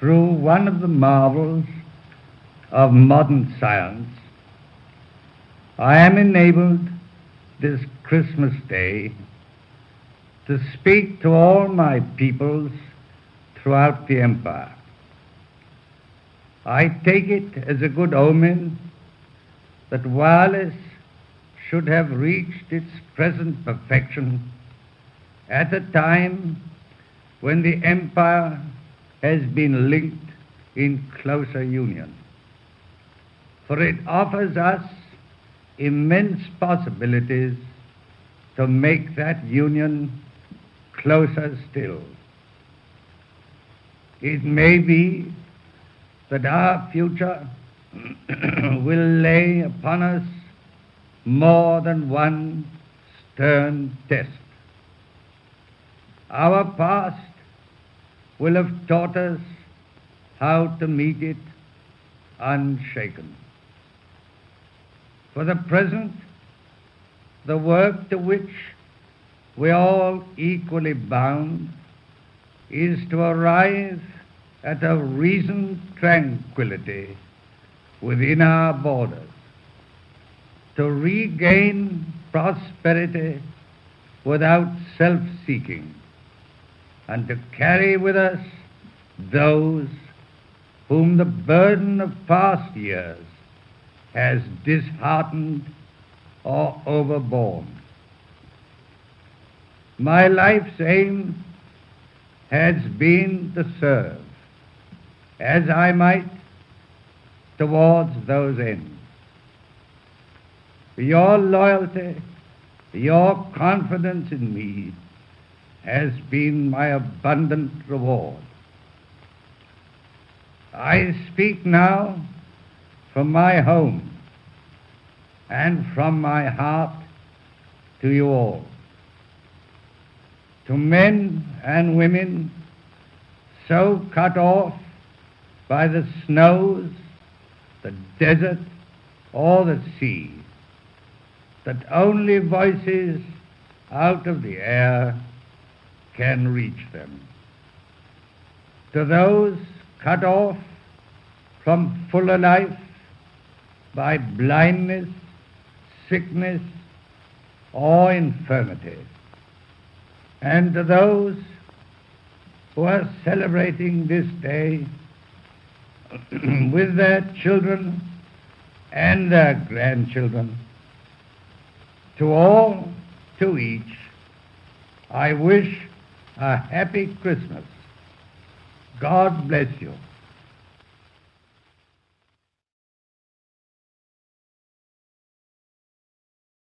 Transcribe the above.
through one of the marvels of modern science, I am enabled this Christmas Day to speak to all my peoples throughout the empire. I take it as a good omen that wireless should have reached its present perfection at a time when the empire has been linked in closer union. For it offers us immense possibilities to make that union closer still. It may be that our future will lay upon us more than one stern test. Our past will have taught us how to meet it unshaken. For the present, the work to which we are all equally bound is to arrive at a reasoned tranquility within our borders, to regain prosperity without self-seeking, and to carry with us those whom the burden of past years has disheartened or overborne. My life's aim has been to serve, as I might, towards those ends. Your loyalty, your confidence in me has been my abundant reward. I speak now from my home and from my heart to you all. To men and women so cut off by the snows, the desert, or the sea, that only voices out of the air can reach them. To those cut off from fuller life by blindness, sickness, or infirmity, and to those who are celebrating this day with their children and their grandchildren, to all, to each, I wish a happy Christmas. God bless you.